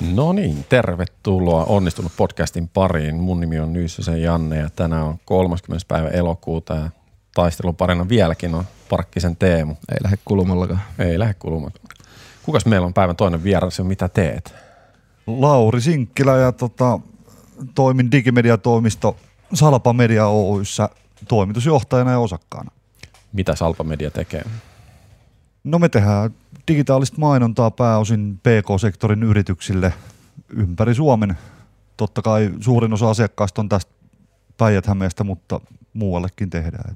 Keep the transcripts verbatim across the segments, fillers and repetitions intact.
No niin, tervetuloa Onnistunut podcastin pariin. Mun nimi on Nyyssösen Janne ja tänään on kolmaskymmenes päivä elokuuta ja taistelun parina vieläkin on Parkkisen Teemu. Ei lähde kulumallakaan. Ei lähde kulumallakaan. Kukas meillä on päivän toinen vieras ja mitä teet? Lauri Sinkkilä ja tota, toimin digimediatoimisto Salpa Media Oy:ssä toimitusjohtajana ja osakkaana. Mitä Salpa Media tekee? No me tehdään digitaalista mainontaa pääosin P K-sektorin yrityksille ympäri Suomen. Totta kai suurin osa asiakkaista on tästä Päijät-Hämeestä, mutta muuallekin tehdään.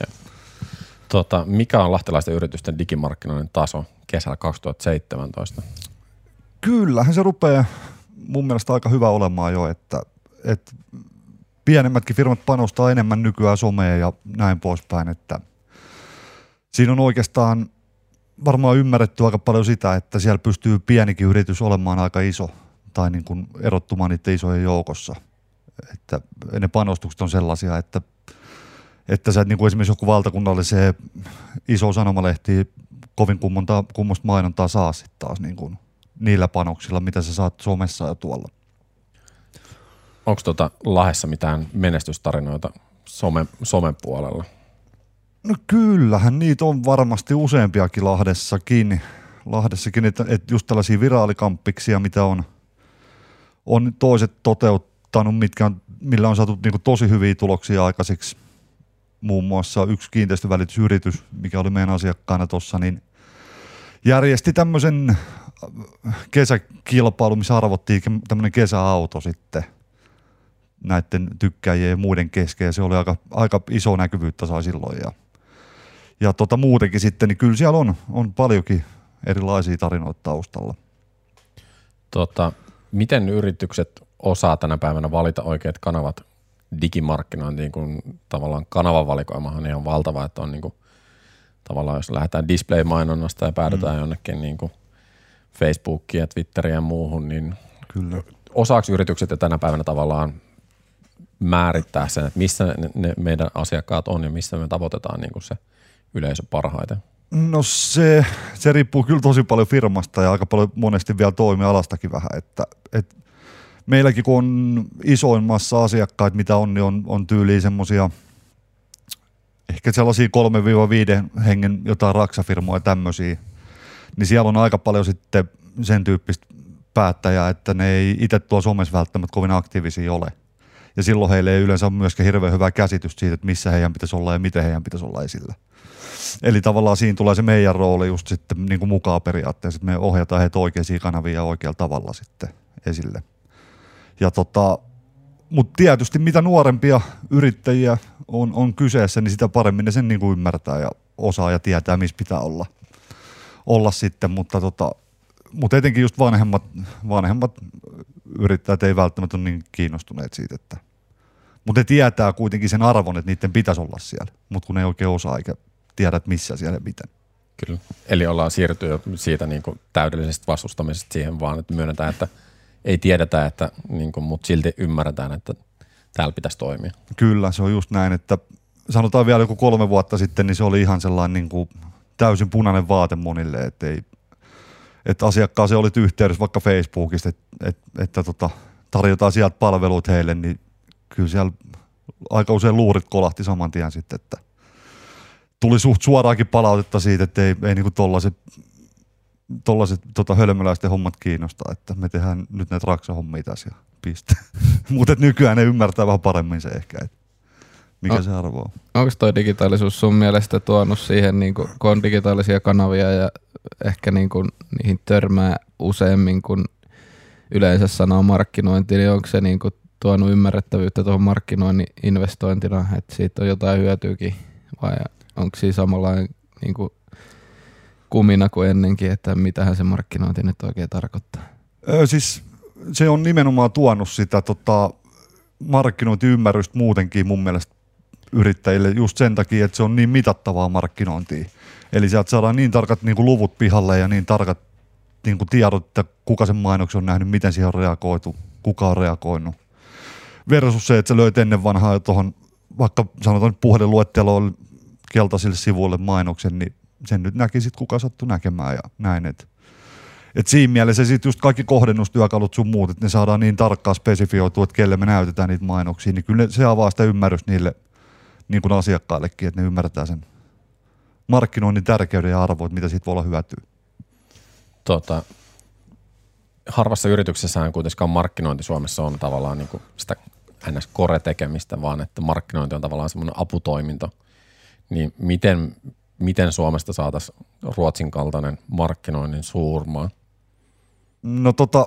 Tota, mikä on lahtelaisten yritysten digimarkkinoinnin taso kesällä kaksituhattaseitsemäntoista? Kyllähän se rupeaa mun mielestä aika hyvä olemaan jo, että, että pienemmätkin firmat panostaa enemmän nykyään someen ja näin poispäin, että siinä on oikeastaan varmaan ymmärretty aika paljon sitä, että siellä pystyy pienikin yritys olemaan aika iso tai niin kuin erottumaan niiden isojen joukossa. Että ne panostukset on sellaisia, että, että sä niin kuin esimerkiksi joku valtakunnalliseen iso sanomalehti kovin kummonta, kummosta mainontaa saa sitten taas niin kuin niillä panoksilla, mitä sä saat somessa ja tuolla. Onko tuota Lahdessa mitään menestystarinoita some, somen puolella? No kyllähän niitä on varmasti useampiakin Lahdessakin, Lahdessakin että, että just tällaisia viraalikampiksia, mitä on, on toiset toteuttanut, mitkä on, millä on saatu niin kuin tosi hyviä tuloksia aikaiseksi. Muun muassa yksi kiinteistövälitysyritys, mikä oli meidän asiakkaana tuossa, niin järjesti tämmöisen kesäkilpailun, missä arvottiin tämmöinen kesäauto sitten näiden tykkäjien ja muiden kesken, ja se oli aika, aika iso näkyvyyttä sai silloin. Ja, ja tota muutenkin sitten, niin kyllä siellä on, on paljonkin erilaisia tarinoita taustalla. Tota, miten yritykset osaa tänä päivänä valita oikeat kanavat digimarkkinointiin, kun tavallaan kanavavalikoimahan on ihan valtava, että on niin kuin, tavallaan jos lähdetään display-mainonnasta ja päädytään mm. jonnekin niin kuin Facebookiin ja Twitteriin ja muuhun, niin kyllä. Osaako yritykset ja tänä päivänä tavallaan määrittää sen, että missä ne, ne meidän asiakkaat on ja missä me tavoitetaan niin kuin se yleisö parhaiten? No se, se riippuu kyllä tosi paljon firmasta ja aika paljon monesti vielä toimialastakin vähän, että, että meilläkin kun on isoin massa asiakkaita, mitä on, niin on, on tyyliin semmoisia ehkä sellaisia kolme viiden hengen jotain raksafirmoja tämmöisiä, niin siellä on aika paljon sitten sen tyyppistä päättäjää, että ne ei itse tuolla somessa välttämättä kovin aktiivisia ole. Ja silloin heille ei yleensä ole myöskään hirveän hyvää käsitystä siitä, että missä heidän pitäisi olla ja miten heidän pitäisi olla esillä. Eli tavallaan siinä tulee se meidän rooli just sitten niin kuin mukaan periaatteessa, että me ohjataan heitä oikeisiin kanavia ja oikealla tavalla sitten esille. Ja tota, mutta tietysti mitä nuorempia yrittäjiä on, on kyseessä, niin sitä paremmin ne sen niin kuin ymmärtää ja osaa ja tietää, missä pitää olla, olla sitten, mutta tota, Mutta etenkin just vanhemmat, vanhemmat yrittäjät ei välttämättä ole niin kiinnostuneet siitä, että mutta ne tietää kuitenkin sen arvon, että niiden pitäisi olla siellä, mutta kun ne ei oikein osaa eikä tiedä, että missä siellä ja miten. Kyllä, eli ollaan siirtynyt jo siitä niin kuin täydellisestä vastustamisesta siihen vaan, että myönnetään, että ei tiedetä, että, niin kuin, mutta silti ymmärretään, että täällä pitäisi toimia. Kyllä, se on just näin, että sanotaan vielä joku kolme vuotta sitten, niin se oli ihan sellainen niin kuin täysin punainen vaate monille, että ei että asiakkaaseen olit yhteydessä vaikka Facebookista, että, että, että tota, tarjotaan sieltä palveluita heille, niin kyllä siellä aika usein luurit kolahti saman tien sitten, että tuli suht suoraakin palautetta siitä, että ei, ei niinku tollaiset, tollaiset tota, hölmöläisten hommat kiinnostaa, että me tehdään nyt näitä raksahommia tässä ja piste. Mutta nykyään ne ymmärtää vähän paremmin se ehkä, että mikä no, se arvo on. Onko toi digitaalisuus sun mielestä tuonut siihen, niin kun on digitaalisia kanavia ja ehkä niin kuin niihin törmää useammin kuin yleensä sanoo markkinointi, niin onko se niin kuin tuonut ymmärrettävyyttä tuohon markkinoinnin investointina, että siitä on jotain hyötyäkin vai onko siinä samanlainen niin kuin kumina kuin ennenkin, että mitähän se markkinointi nyt oikein tarkoittaa? Öö, siis se on nimenomaan tuonut sitä tota, markkinointiymmärrystä muutenkin mun mielestä yrittäjille just sen takia, että se on niin mitattavaa markkinointia. Eli sieltä saadaan niin tarkat niin kuin luvut pihalle ja niin tarkat niin kuin tiedot, että kuka sen mainoksen on nähnyt, miten siihen on reagoitu, kuka on reagoinut. Versus se, että sä löit ennen vanhaa tuohon, vaikka sanotaan puhelinluetteloon keltaisille sivuille mainoksen, niin sen nyt näki sit kuka sattui näkemään ja näin. Et, Et siinä mielessä sitten just kaikki kohdennustyökalut sun muut, että ne saadaan niin tarkkaan spesifioitua, että kelle me näytetään niitä mainoksia, niin kyllä se avaa sitä ymmärrystä niille niin kuin asiakkaillekin, että ne ymmärtää sen markkinoinnin tärkeyden ja arvoa, mitä siitä voi olla hyötyä. Tota, harvassa yrityksessähän kuitenkaan markkinointi Suomessa on tavallaan niin kuin sitä ns. Core-tekemistä, vaan että markkinointi on tavallaan semmoinen aputoiminto. Niin miten, miten Suomesta saataisiin Ruotsin kaltainen markkinoinnin suurmaa? No tota,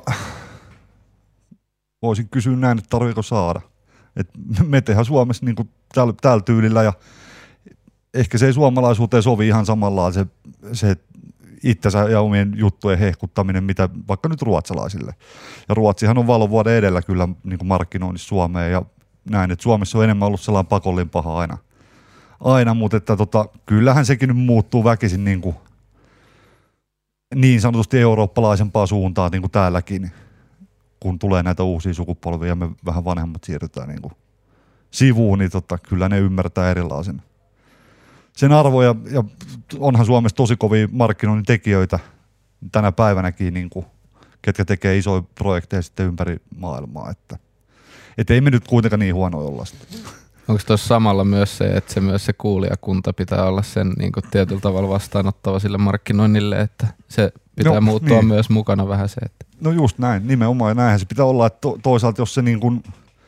voisin kysyä näin, että tarviiko saada. Et me tehdään Suomessa niin kuin tällä, tällä tyylillä ja ehkä se ei suomalaisuuteen sovi ihan samalla se, se itsensä ja omien juttujen hehkuttaminen, mitä vaikka nyt ruotsalaisille. Ja Ruotsihan on valovuoden edellä kyllä niin kuin markkinoinnissa Suomeen ja näin, että Suomessa on enemmän ollut sellainen pakollinen paha aina. Aina, mutta että tota, kyllähän sekin nyt muuttuu väkisin niin, kuin, niin sanotusti eurooppalaisempaa suuntaan niin kuin täälläkin, kun tulee näitä uusia sukupolvia ja me vähän vanhemmat siirrytään niin kuin sivuun, niin tota, kyllä ne ymmärtää erilaisen sen arvoja, ja onhan Suomessa tosi kovia markkinoinnin tekijöitä tänä päivänäkin, niin kuin, ketkä tekee isoja projekteja sitten ympäri maailmaa, että et ei me nyt kuitenkaan niin huonoja olla sitten. Onko tuossa samalla myös se, että se myös se kuulijakunta pitää olla sen niin kuin tietyllä tavalla vastaanottava sille markkinoinnille, että se pitää no, muuttua niin. Myös mukana vähän se, että... No just näin, nimenomaan, ja näinhän se pitää olla, että to, toisaalta jos se niin kuin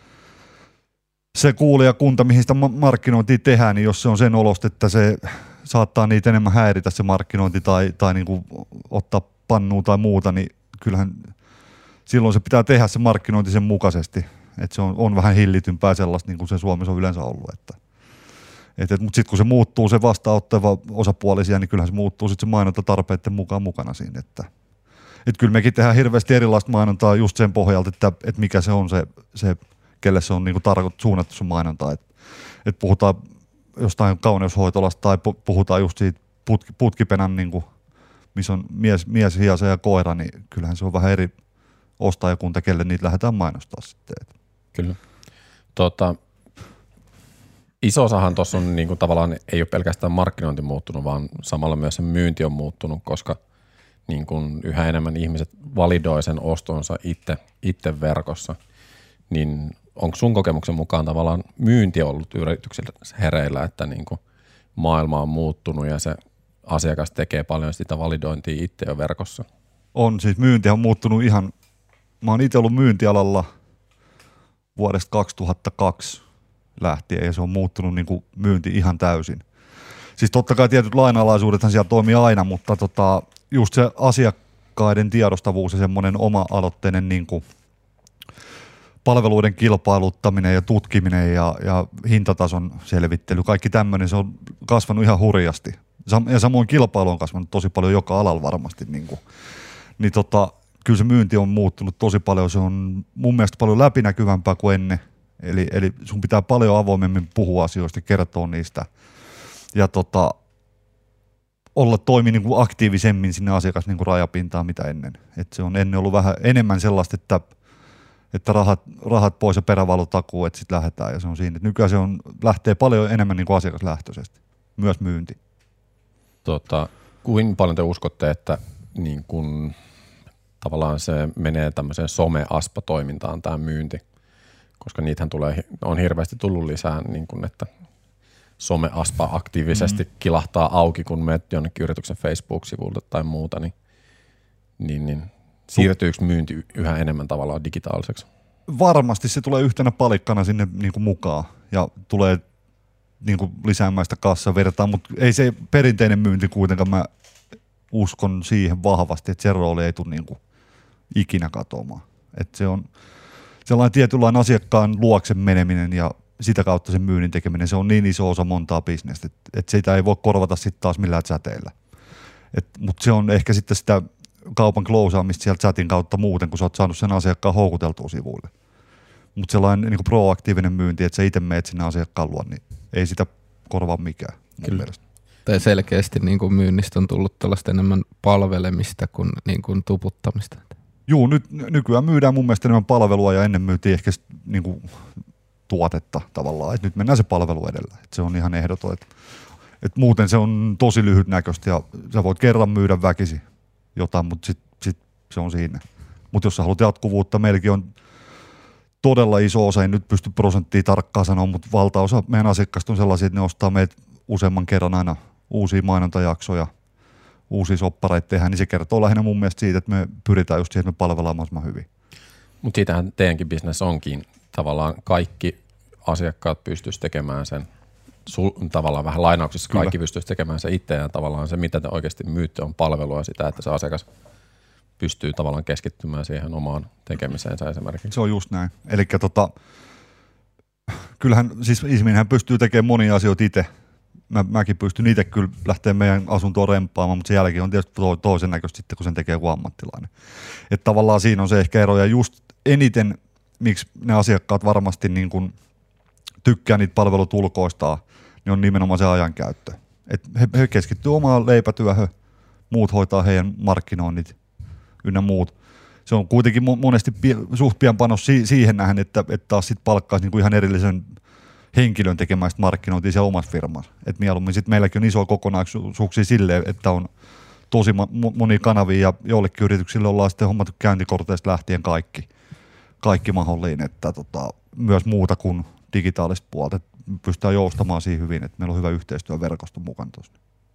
se kuulijakunta, mihin sitä markkinointia tehdään, niin jos se on sen olosta, että se saattaa niitä enemmän häiritä se markkinointi tai, tai niin kuin ottaa pannua tai muuta, niin kyllähän silloin se pitää tehdä se markkinointi sen mukaisesti. Että se on, on vähän hillitympää sellaista, niin kuin se Suomessa on yleensä ollut. Että, et, et, mutta sitten kun se muuttuu se vastaanottava osapuolisia, niin kyllähän se muuttuu sitten se mainonta tarpeiden mukaan mukana siinä. Että, et kyllä mekin tehdään hirveästi erilaista mainontaa just sen pohjalta, että, että mikä se on se, se kelle se on niin kuin tarkoitus suunnattu sun mainontaa. Että et puhutaan jostain kauneushoitolasta tai puhutaan just siitä putki, putkipenän, niin kuin, missä on mies, mies hiasa ja koira, niin kyllähän se on vähän eri ostajakunta, kelle niitä lähdetään mainostaa sitten. Kyllä. Tota, iso osahan tuossa on niin kuin tavallaan ei ole pelkästään markkinointi muuttunut, vaan samalla myös se myynti on muuttunut, koska niin kuin yhä enemmän ihmiset validoi sen ostonsa itse, itse verkossa. Niin onko sun kokemuksen mukaan tavallaan myynti ollut yrityksillä hereillä, että niin kuin maailma on muuttunut ja se asiakas tekee paljon sitä validointia itse jo verkossa? On, siis myynti on muuttunut ihan, mä oon itse ollut myyntialalla vuodesta kaksituhattakaksi lähtien ja se on muuttunut niin kuin myynti ihan täysin. Siis totta kai tietyt lainalaisuudethan siellä toimii aina, mutta tota, just se asiakkaiden tiedostavuus ja semmoinen oma-aloitteinen niin kuin palveluiden kilpailuttaminen ja tutkiminen ja, ja hintatason selvittely, kaikki tämmöinen, se on kasvanut ihan hurjasti. Ja samoin kilpailu on kasvanut tosi paljon joka alalla varmasti. Niin, kuin. niin tota, kyllä se myynti on muuttunut tosi paljon, se on mun mielestä paljon läpinäkyvämpää kuin ennen. Eli, eli sun pitää paljon avoimemmin puhua asioista ja kertoa niistä. Ja tota, olla toimi niin kuin aktiivisemmin sinne asiakas niin kuin rajapintaan mitä ennen. Et se on ennen ollut vähän enemmän sellaista, että että rahat, rahat pois ja perävalutakuu, että sitten lähdetään ja se on siinä. Nykyään se on, lähtee paljon enemmän niin kuin asiakaslähtöisesti, myös myynti. Tota, kuinka paljon te uskotte, että niin kun, tavallaan se menee tämmöiseen some-aspa-toimintaan tämä myynti, koska niitähän tulee, on hirveästi tullut lisää, niin kun, että some-aspa aktiivisesti mm-hmm. kilahtaa auki, kun menet jonnekin yrityksen Facebook-sivulta tai muuta, niin, niin, niin siirtyykö myynti yhä enemmän tavallaan digitaaliseksi? Varmasti se tulee yhtenä palikkana sinne niin kuin mukaan ja tulee niin kuin lisäämään sitä kassavirtaa, mutta ei se perinteinen myynti kuitenkaan, mä uskon siihen vahvasti, että se rooli ei tule niin kuin ikinä katoamaan. Että se on sellainen tietynlainen asiakkaan luokse meneminen ja sitä kautta sen myynnin tekeminen, se on niin iso osa montaa bisnestä, että, että sitä ei voi korvata sitten taas millään chateilla. Mutta se on ehkä sitten sitä kaupan klousaamista sieltä chatin kautta muuten, kun sä oot saanut sen asiakkaan houkuteltua sivuille. Mutta sellainen niin kuin proaktiivinen myynti, että sä itse meet sinne asiakkaan luon, niin ei sitä korvaa mikään. Kyllä. Tai selkeästi niin kuin myynnistä on tullut tällaista enemmän palvelemista kuin, niin kuin tuputtamista. Juu, nyt, nykyään myydään mun mielestä enemmän palvelua ja ennen myytiin ehkä niin kuin tuotetta tavallaan. Et nyt mennään se palvelu edellä. Et se on ihan ehdoton. Et, et muuten se on tosi lyhytnäköistä ja sä voit kerran myydä väkisin jotain, mutta sit, sit se on siinä. Mutta jos sä haluat jatkuvuutta, meilläkin on todella iso osa, en nyt pysty prosenttia tarkkaan sanoa, mutta valtaosa meidän asiakkaista on sellaisia, että ne ostaa meitä useamman kerran aina uusia mainontajaksoja, uusia soppareita tehdään, niin se kertoo lähinnä mun mielestä siitä, että me pyritään just siihen, että me palvellaan mahdollisimman hyvin. Mutta siitähän teidänkin business onkin. Tavallaan kaikki asiakkaat pystyisi tekemään sen, sul, tavallaan vähän lainauksissa Kyllä. kaikki pystyisi tekemään sen itse, ja tavallaan se, mitä te oikeasti myytte, on palvelua sitä, että se asiakas pystyy tavallaan keskittymään siihen omaan tekemiseensä esimerkiksi. Se on just näin. Eli tota, kyllähän siis ihminenhän pystyy tekemään monia asioita itse. Mä, mäkin pystyn itse kyllä lähteä meidän asuntoon remppaamaan, mutta sen jälkeen on tietysti to, toisen näköistä sitten, kun sen tekee joku ammattilainen. Että tavallaan siinä on se ehkä ero, ja just eniten, miksi ne asiakkaat varmasti niin kun tykkää niitä palvelutulkoistaan, niin on nimenomaan se ajankäyttö. Että he, he keskittyy omaan leipätyöhön, muut hoitaa heidän markkinoinnit ynnä muut. Se on kuitenkin monesti pie, suht pian panos si, siihen nähden, että, että taas sit palkkaisi niinku ihan erillisen henkilön tekemään markkinointia siellä omassa firmassa. Et mieluummin sit meilläkin on isoja kokonaisuuksia silleen, että on tosi monia kanavia ja joillekin yrityksille ollaan sitten hommattu käyntikorteista lähtien kaikki, kaikki mahdollinen, että tota, myös muuta kuin digitaalista puolta. Et pystytään joustamaan siihen hyvin, että meillä on hyvä yhteistyöverkosto mukana tuossa.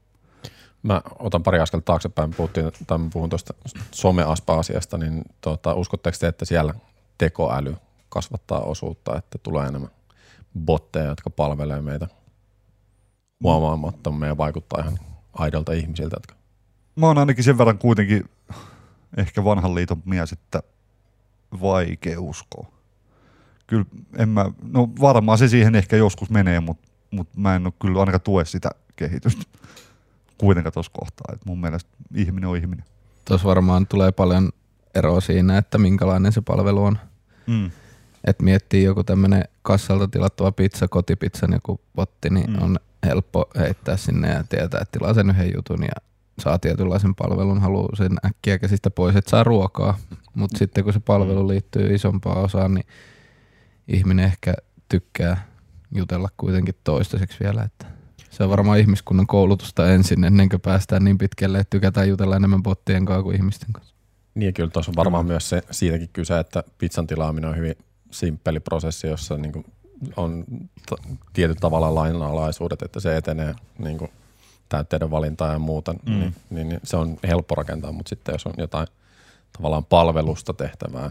Mä otan pari askelta taaksepäin, puhuttiin, tai mä puhun tuosta some-aspa-asiasta, niin tota, uskotteko te, että siellä tekoäly kasvattaa osuutta, että tulee enemmän botteja, jotka palvelee meitä huomaamatta, meidän vaikuttaa ihan aidolta ihmisiltä. Jotka... Mä oon ainakin sen verran kuitenkin ehkä vanhan liiton mies, että vaikea uskoa. Kyllä en mä, no varmaan se siihen ehkä joskus menee, mutta mut mä en ole kyllä ainakaan tue sitä kehitystä kuitenkaan tuossa kohtaa. Et mun mielestä ihminen on ihminen. Tuossa varmaan tulee paljon eroa siinä, että minkälainen se palvelu on. Mm. Että miettii joku tämmöinen kassalta tilattava pizza, kotipizzan joku botti, niin mm. on helppo heittää sinne ja tietää, että tilaa sen yhden jutun ja saa tietynlaisen palvelun, haluaa sen äkkiä käsistä pois, että saa ruokaa. Mutta sitten kun se palvelu liittyy isompaan osaan, niin ihminen ehkä tykkää jutella kuitenkin toistaiseksi vielä, että se on varmaan ihmiskunnan koulutusta ensin, ennen kuin päästään niin pitkälle, että tykätään jutella enemmän bottien kanssa kuin ihmisten kanssa. Niin, kyllä tuossa on varmaan myös se, siitäkin kyse, että pizzan tilaaminen on hyvin simppeli prosessi, jossa niin kuin on t- tietyt tavalla lainalaisuudet, että se etenee niin kuin täytteiden valintaa ja muuta, mm. niin, niin, niin se on helppo rakentaa, mutta sitten jos on jotain tavallaan palvelusta tehtävää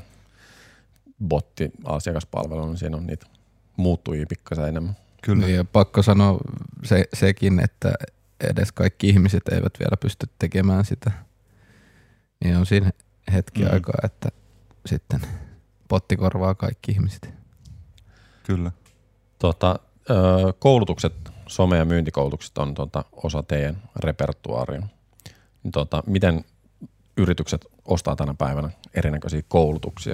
botti-asiakaspalvelu, niin siinä on niitä muuttujia pikkasen enemmän. Kyllä. Ja pakko sanoa se, sekin, että edes kaikki ihmiset eivät vielä pysty tekemään sitä. Niin on siinä hetki mm. aikaa, että sitten botti korvaa kaikki ihmiset. Kyllä. Tota, koulutukset, some- ja myyntikoulutukset on tota, osa teidän repertuaaria. Tota, miten yritykset ostaa tänä päivänä erinäköisiä koulutuksia?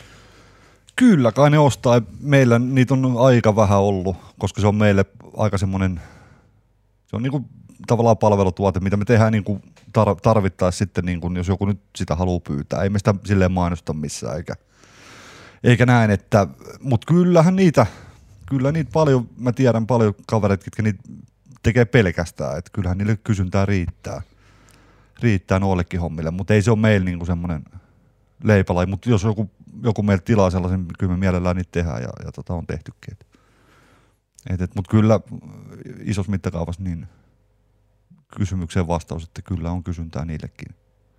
Kyllä, kai ne ostaa. Meillä niitä on aika vähän ollut, koska se on meille aika semmoinen, se on niinku tavallaan palvelutuote, mitä me tehdään niinku tar- tarvittaessa sitten, niinku, jos joku nyt sitä haluaa pyytää. Ei me sitä silleen mainosta missään, eikä, eikä näin, että, mutta kyllähän niitä, kyllä niitä paljon, mä tiedän paljon kavereita, jotka niitä tekee pelkästään, että kyllähän niille kysyntää riittää, riittää noillekin hommille, mutta ei se ole meillä niinku semmoinen leipälaji, mutta jos joku, joku meiltä tilaa sellaisen, kyllä me mielellään niitä tehdään ja, ja tota on tehtykin. Mutta kyllä isossa mittakaavassa niin kysymykseen vastaus, että kyllä on kysyntää niillekin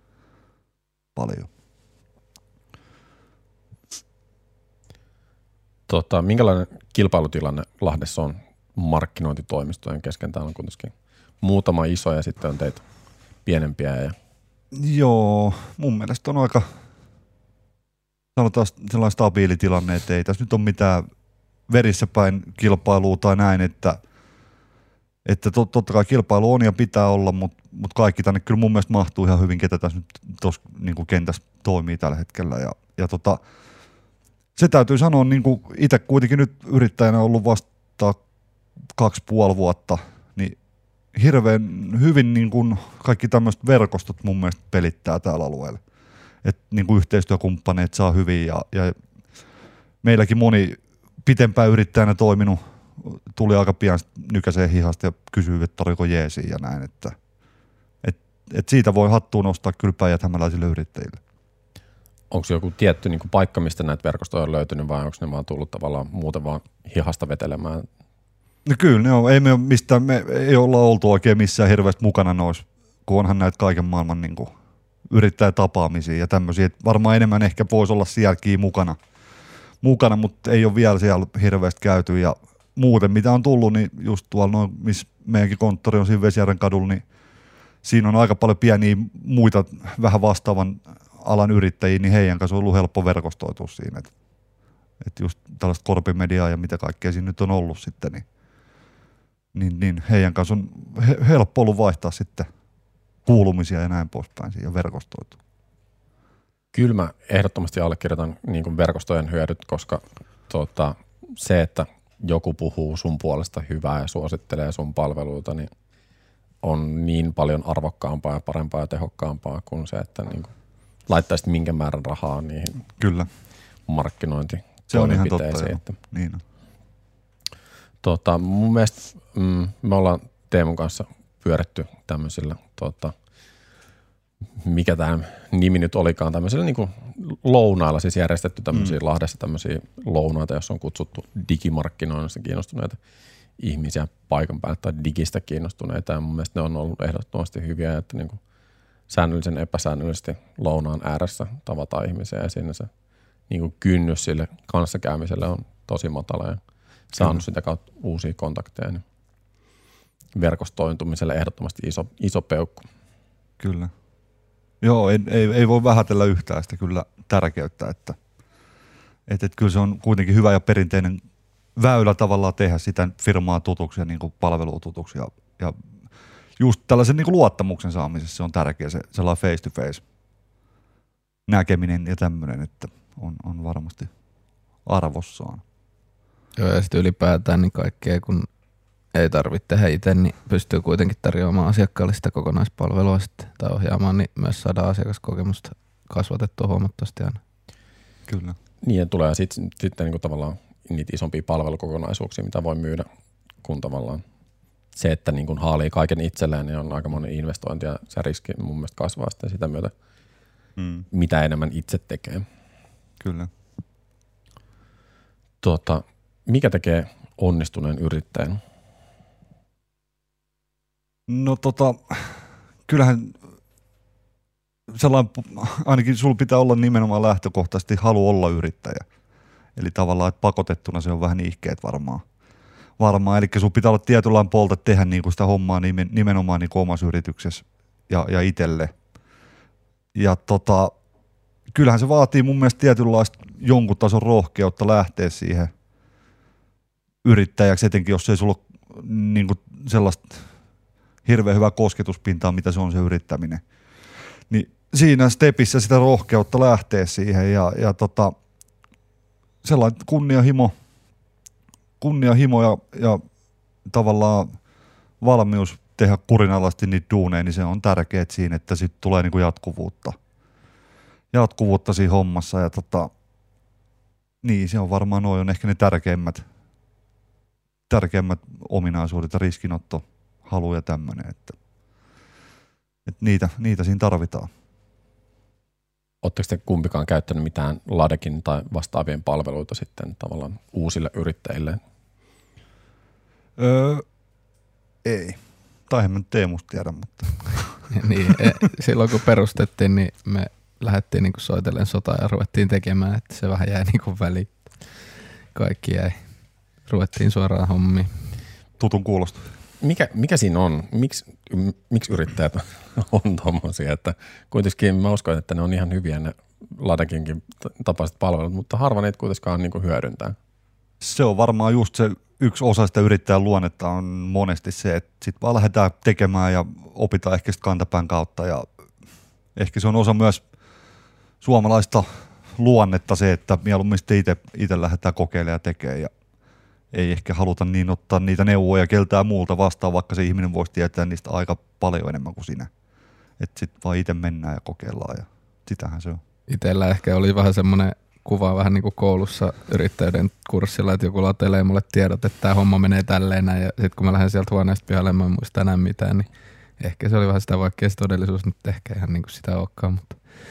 paljon. Tota, minkälainen kilpailutilanne Lahdessa on markkinointitoimistojen kesken? Täällä on kuitenkin muutama iso ja sitten on teitä pienempiä. Ja... Joo, mun mielestä on aika sanotaan sellainen stabiili tilanne, että ei tässä nyt ole mitään verissä päin kilpailua tai näin, että, että tot, totta kai kilpailu on ja pitää olla, mutta mut kaikki tänne kyllä mun mielestä mahtuu ihan hyvin, ketä tässä nyt tuossa niin kentässä toimii tällä hetkellä. Ja, ja tota, se täytyy sanoa, niin kuin itse kuitenkin nyt yrittäjänä ollut vasta kaksi puoli vuotta, niin hirveän hyvin niin kuin kaikki tämmöiset verkostot mun mielestä pelittää täällä alueella. Että niin kuin yhteistyökumppaneet saa hyvin ja, ja meilläkin moni pitempään yrittäjänä toiminut tuli aika pian nykäiseen hihasta ja kysyi, että tarviko jeesiä ja näin. Että, et, et siitä voi hattuun nostaa kyllä Päijät-hämäläisille yrittäjille. onko joku tietty niin kuin paikka, mistä näitä verkostoja on löytynyt vai onko ne vaan tullut tavallaan muuten vaan hihasta vetelemään? No kyllä ne on. Ei me, ole mistään, me ei olla oltu oikein missään hirveästi mukana noissa, kun onhan näitä kaiken maailman niin kuin yrittäjätapaamisia ja tämmöisiä. Et varmaan enemmän ehkä voisi olla sielläkin mukana, mukana, mutta ei ole vielä siellä hirveästi käyty. Ja muuten mitä on tullut, niin just tuolla, noin, missä meidänkin konttori on siinä Vesijärven kadulla, niin siinä on aika paljon pieniä muita vähän vastaavan alan yrittäjiä, niin heidän kanssa on ollut helppo verkostoitua siinä. Että et just tällaista korpimediaa ja mitä kaikkea siinä nyt on ollut sitten, niin, niin, niin heidän kanssa on he, helppo ollut vaihtaa sitten kuulumisia ja näin poispäin ja verkostoitua. Kyllä mä ehdottomasti allekirjoitan niin kuin verkostojen hyödyt, koska tuota, se, että joku puhuu sun puolesta hyvää ja suosittelee sun palveluita, niin on niin paljon arvokkaampaa ja parempaa ja tehokkaampaa kuin se, että niin kuin laittaisit minkä määrän rahaa niihin Kyllä. markkinointitoimenpiteisiin. Se on ihan totta. Että, niin on. Tota, mun mielestä mm, me ollaan Teemun kanssa pyöritty tämmöisillä, tota, mikä tämä nimi nyt olikaan, tämmöisillä niin kuin lounailla, siis järjestetty tämmöisiä mm. Lahdessa tämmöisiä lounaita, jossa on kutsuttu digimarkkinoinnista kiinnostuneita ihmisiä paikan päällä tai digistä kiinnostuneita, ja mun mielestä ne on ollut ehdottomasti hyviä, että niin kuin säännöllisen epäsäännöllisesti lounaan ääressä tavataan ihmisiä, ja siinä se niin kuin kynnys sille kanssakäymiselle on tosi matala, ja saanut sitä kautta uusia kontakteja, niin verkostointumiselle ehdottomasti iso, iso peukku. Kyllä. Joo, ei, ei, ei voi vähätellä yhtään sitä kyllä tärkeyttä, että, että, että kyllä se on kuitenkin hyvä ja perinteinen väylä tavallaan tehdä sitä firmaa tutuksi ja niin kuin palvelua tutuksi. Ja, ja just tällaisen niin kuin luottamuksen saamisessa se on tärkeä, se sellainen face to face näkeminen ja tämmöinen, että on, on varmasti arvossaan. Joo, ja sitten ylipäätään niin kaikkea, kun ei tarvitse tehdä itse, niin pystyy kuitenkin tarjoamaan asiakkaalle sitä kokonaispalvelua sitten, tai ohjaamaan, niin myös saadaan asiakaskokemusta kasvatettua huomattavasti aina. Kyllä. Niin, ja tulee sitten sit, niin tavallaan niitä isompia palvelukokonaisuuksia, mitä voi myydä, kun tavallaan se, että niin kun haalii kaiken itselleen, niin on aika monen investointi, ja se riski mun mielestä kasvaa sitten sitä myötä, mm. mitä enemmän itse tekee. Kyllä. Tuota, mikä tekee onnistuneen yrittäjän? No tota, kyllähän sellainen, ainakin sulla pitää olla nimenomaan lähtökohtaisesti halu olla yrittäjä. Eli tavallaan, että pakotettuna se on vähän niihkeet varmaan. varmaan. Eli sulla pitää olla tietynlainen polta tehdä niinku sitä hommaa nimenomaan niinku omassa yrityksessä ja, ja itselle. Ja tota, kyllähän se vaatii mun mielestä tietynlaista jonkun tason rohkeutta lähteä siihen yrittäjäksi, etenkin jos ei sulla ole niinku sellaista hirveän hyvää kosketuspintaa, mitä se on se yrittäminen. Niin siinä stepissä sitä rohkeutta lähtee siihen ja, ja tota, sellainen kunnianhimo, kunnianhimo ja, ja tavallaan valmius tehdä kurinalaisesti niitä duuneja, niin se on tärkeää siinä, että sitten tulee niinku jatkuvuutta. Jatkuvuutta siinä hommassa ja tota, niin se on varmaan noin on ehkä ne tärkeimmät, tärkeimmät ominaisuudet ja riskinotto. Halu ja tämmöinen, että, että niitä, niitä siinä tarvitaan. Oletteko te kumpikaan käyttänyt mitään Ladekin tai vastaavien palveluita sitten tavallaan uusille yrittäjille? Öö, ei. Tai en mä Teemusta tiedä, mutta. niin, silloin kun perustettiin, niin me lähdettiin niinku soitellen sotaa ja ruvettiin tekemään, että se vähän jäi niinku väliin. Kaikki jäi. Ruvettiin suoraan hommiin. Tutun kuulosta. Mikä, mikä siinä on? Miks, miksi yrittäjät on tommosia? Että kuitenkin mä uskon, että ne on ihan hyviä ne Ladekinkin tapaiset palvelut, mutta harva niitä kuitenkaan niin kuin hyödyntää. Se on varmaan just se yksi osa sitä yrittäjän luonnetta on monesti se, että sit vaan lähdetään tekemään ja opitaan ehkä sitä kantapään kautta ja ehkä se on osa myös suomalaista luonnetta se, että mieluummin itse, itse lähdetään kokeilemaan ja tekemään ja ei ehkä haluta niin ottaa niitä neuvoja keltään muulta vastaan, vaikka se ihminen voisi tietää niistä aika paljon enemmän kuin sinä. Että sitten vaan itse mennään ja kokeillaan ja sitähän se on. Itellä ehkä oli vähän semmoinen kuva vähän niin kuin koulussa yrittäjyyden kurssilla, että joku latelee mulle tiedot, että tämä homma menee tälleen näin ja sitten kun mä lähden sieltä huoneesta pihalle, mä en muista enää mitään, niin ehkä se oli vähän sitä, vaikka se todellisuus nyt ehkä ihan niin kuin sitä olekaan, mutta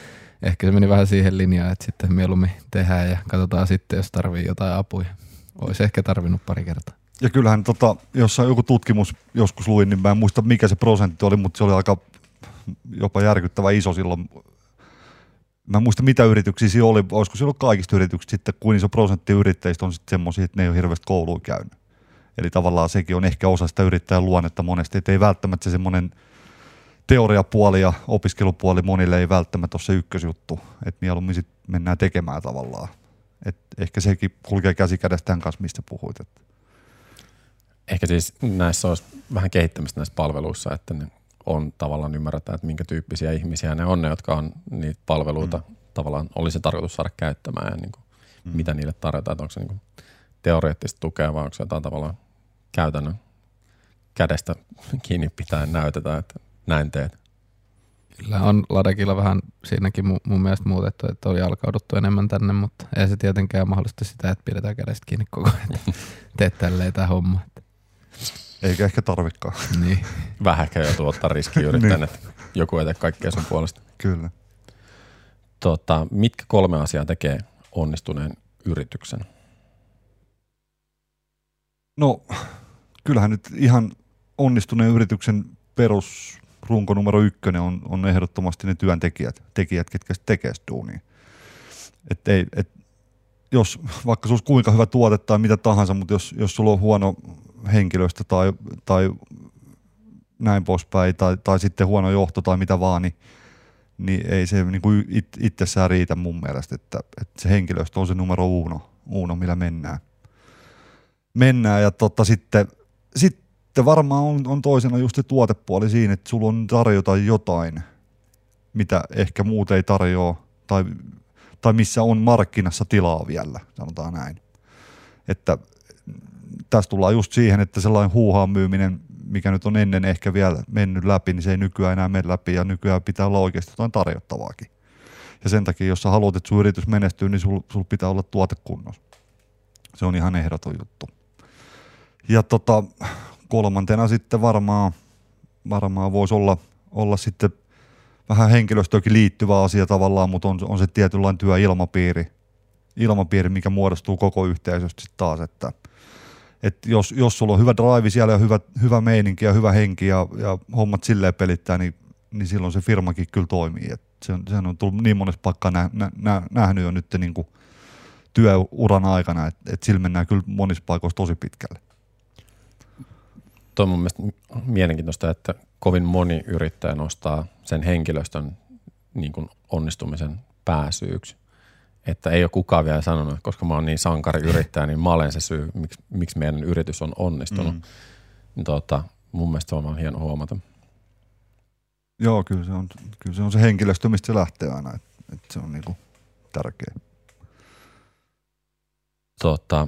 ehkä se meni vähän siihen linjaan, että sitten mieluummin tehdään ja katsotaan sitten, jos tarvii jotain apuja. Olisi ehkä tarvinnut pari kertaa. Ja kyllähän tota, jossain joku tutkimus joskus luin, niin mä en muista mikä se prosentti oli, mutta se oli aika jopa järkyttävä iso silloin. Mä en muista mitä yrityksiä siinä oli, olisiko silloin kaikista yrityksistä sitten, kuin iso prosentti yrittäjistä on sitten semmoisia, että ne ei ole hirveästi kouluun käynyt. Eli tavallaan sekin on ehkä osa sitä yrittäjän luonnetta monesti, että ei välttämättä se semmoinen teoriapuoli ja opiskelupuoli monille ei välttämättä ole se ykkösjuttu, että mieluummin sitten mennään tekemään tavallaan. Et ehkä sekin kulkee käsi kädessä tämän kanssa, mistä puhuit. Että. Ehkä siis näissä olisi vähän kehittämistä näissä palveluissa, että ne on tavallaan ymmärretään, että minkä tyyppisiä ihmisiä ne on ne, jotka on niitä palveluita mm. tavallaan olisi tarkoitus saada käyttämään ja niin kuin, mm. mitä niille tarjotaan, että onko se niin kuin teoreettista tukea vai onko se jotain tavallaan käytännön kädestä kiinni pitää näytetään, että näin teet. Kyllä on Ladekilla vähän siinäkin mun, mun mielestä muutettu, että on jalkauduttu enemmän tänne, mutta ei se tietenkään mahdollista sitä, että pidetään kädestä kiinni koko ajan. Teet tälleen tämä homma. Eikä ehkä tarvikaan. Niin. Vähän ehkä joutuu ottaa riskiä yrittäen, niin. Että joku ei tee kaikkea sun puolesta. Kyllä. Tota, mitkä kolme asiaa tekee onnistuneen yrityksen? No, kyllähän nyt ihan onnistuneen yrityksen perusrunko numero ykkönen on, on ehdottomasti ne työntekijät, tekijät, ketkä tekee duunia. Et ei, et, jos vaikka sulla olisi kuinka hyvä tuote tai mitä tahansa, mutta jos, jos sulla on huono henkilöstö tai, tai näin poispäin, tai, tai sitten huono johto tai mitä vaan, niin, niin ei se niin kuin it, itsessään riitä mun mielestä, että, että se henkilöstö on se numero uno, uno millä mennään. Mennään ja tota, sitten, sitten varmaan on, on toisena just se tuotepuoli siinä, että sulla on tarjota jotain, mitä ehkä muut ei tarjoa tai, tai missä on markkinassa tilaa vielä, sanotaan näin. Että tässä tullaan just siihen, että sellainen huuhaan myyminen, mikä nyt on ennen ehkä vielä mennyt läpi, niin se ei nykyään enää mene läpi ja nykyään pitää olla oikeasti jotain tarjottavaakin. Ja sen takia, jos sä haluat, että sun yritys menestyy, niin sul, sul pitää olla tuotekunnossa. Se on ihan ehdoton juttu. Ja tota, kolmantena sitten varmaan, varmaan voisi olla, olla sitten vähän henkilöstöäkin liittyvä asia tavallaan, mutta on, on se tietynlainen työilmapiiri, ilmapiiri, mikä muodostuu koko yhteisöstä sitten taas, että et jos, jos sulla on hyvä drive siellä ja hyvä, hyvä meininki ja hyvä henki ja, ja hommat silleen pelittää, niin, niin silloin se firmakin kyllä toimii. Et se on, sehän on tullut niin monessa paikkaa nä, nä, nä, nähnyt jo nyt niin kuin työuran aikana, että et sillä mennään kyllä monissa paikoissa tosi pitkälle. Tuo on mun mielestä mielenkiintoista, että kovin moni yrittäjä nostaa sen henkilöstön niin kuin onnistumisen pääsyyksi. Että ei ole kukaan vielä sanonut, että koska mä oon niin sankari yrittäjä, niin mä olen se syy, miksi, miksi meidän yritys on onnistunut. Mm. Tota, mun mielestä se on vaan hieno huomata. Joo, kyllä se on, kyllä se, on se henkilöstö, mistä se lähtee aina, että, että se on niinku tärkeä. Tota,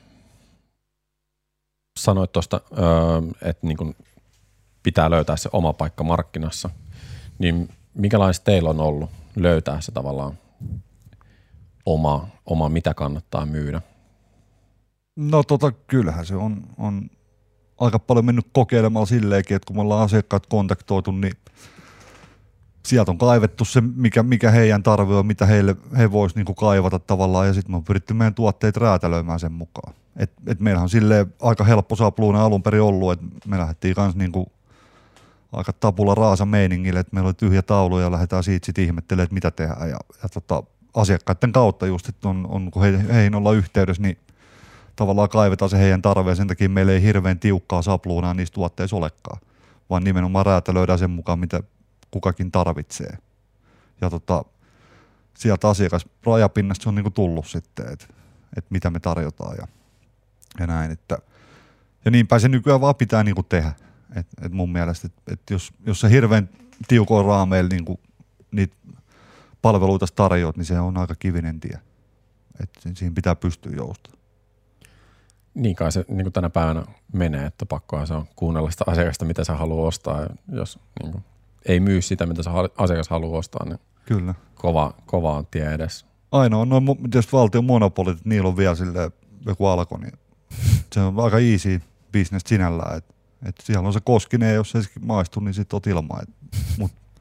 sanoit tuosta, että niin kun pitää löytää se oma paikka markkinassa, niin minkälaista teillä on ollut löytää se tavallaan oma, oma mitä kannattaa myydä? No tota, kyllähän se on, on aika paljon mennyt kokeilemalla silleenkin, että kun me ollaan asiakkaat kontaktoitu, niin sieltä on kaivettu se, mikä, mikä heidän tarve on, mitä heille, he vois niinku kaivata tavallaan, ja sitten me on pyritty meidän tuotteet räätälöimään sen mukaan. Et, et meillähän on silleen aika helppo sapluuna alun perin ollut, että me lähdettiin kanssa niinku aika tabula raasa meiningille, että meillä oli tyhjä taulu ja lähdetään siitä sitten ihmettelemään, että mitä tehdään. Ja, ja tota, asiakkaiden kautta just, että on, on, kun he, heihin ollaan yhteydessä, niin tavallaan kaivetaan se heidän tarve, ja sen takia meillä ei hirveän tiukkaa sapluunaa niistä tuotteissa olekaan, vaan nimenomaan räätälöidään sen mukaan, mitä kukakin tarvitsee. Ja tota, sieltä asiakasrajapinnasta se on niinku tullut sitten, että et mitä me tarjotaan ja, ja näin. Että, ja niin päin se nykyään vaan pitää niinku tehdä. Et, et mun mielestä, että et jos, jos sä hirveän tiukoin raameilla niinku niitä palveluita tarjoat, niin se on aika kivinen tie. Et siihen pitää pystyä joustamaan. Niin kai se niin kuin tänä päivänä menee, että pakkoa se on kuunnella sitä asiakasta, mitä sä haluaa ostaa. Ja jos niin kuin ei myy sitä, mitä se asiakas haluaa ostaa, niin kyllä. Kova, kova on tie edessä. Ainoa, noin tietysti valtion monopolit, että niillä on vielä silleen joku alko, niin se on aika easy business sinällään. Että et siellä on se Koskinen, jos se maistu, niin sitten oot ilman. Mutta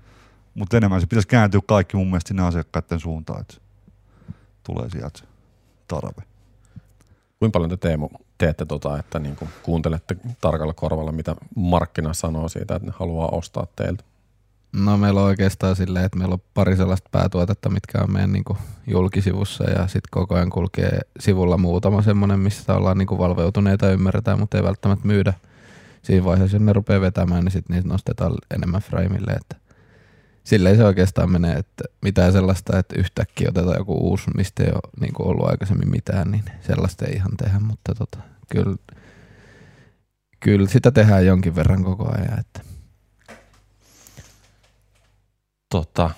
Mutta enemmän se pitäisi kääntyä kaikki mun mielestä sinne asiakkaiden suuntaan, että tulee sieltä se tarve. Kuinka paljon te Teemu teette tota, että niinku kuuntelette tarkalla korvalla, mitä markkina sanoo siitä, että ne haluaa ostaa teiltä? No meillä on oikeastaan silleen, että meillä on pari sellaista päätuotetta, mitkä on meidän niinku julkisivussa ja sitten koko ajan kulkee sivulla muutama semmoinen, missä ollaan niinku valveutuneita ja ymmärretään, mutta ei välttämättä myydä. Siinä vaiheessa, jos ne rupeaa vetämään, niin sitten niitä nostetaan enemmän frameille. Että silleen se oikeastaan menee, että mitään sellaista, että yhtäkkiä otetaan joku uusi, mistä ei ole niinku ollut aikaisemmin mitään, niin sellaista ei ihan tehdä, mutta tota, kyllä, kyllä sitä tehdään jonkin verran koko ajan. Että. Tota,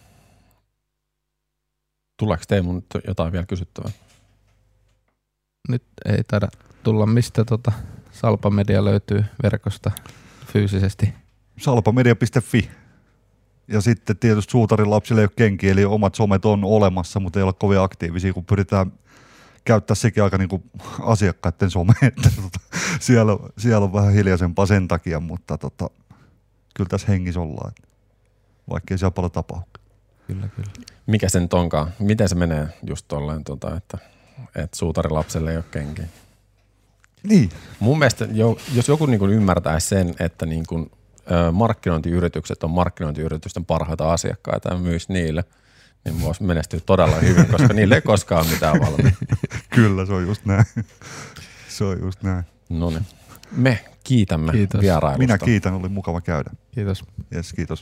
tuleeko Teemu nyt jotain vielä kysyttävää? Nyt ei taida tulla, mistä tota Salpa Media löytyy verkosta fyysisesti. salpamedia piste fi. Ja sitten tietysti suutarin lapsille ei ole kenkiä, eli omat somet on olemassa, mutta ei ole kovin aktiivisia, kun pyritään käyttää sekin aika niin kuin asiakkaiden some, että tota, siellä, siellä on vähän hiljaisempaa sen takia, mutta tota, kyllä tässä hengissä ollaan, vaikka ei siellä paljon tapahdu. Kyllä, kyllä. Mikä se nyt onkaan? Miten se menee just tolleen, tota, että, että suutarilapselle ei ole kenkiä? Niin. Mun mielestä, jos joku niin kuin ymmärtäisi sen, että niin kuin, ö, markkinointiyritykset on markkinointiyritysten parhaita asiakkaita ja myisi niille, niin voisi menestyä todella hyvin, koska niille ei koskaan ole mitään valmiita. Kyllä, se on just näin. Se on just näin. No niin. Me kiitämme Kiitos. vierailusta. Minä kiitän, oli mukava käydä. Kiitos. Yes, kiitos.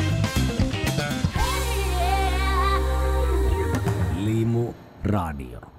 Limu Radio.